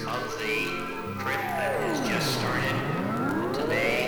of the trip that has just started. Today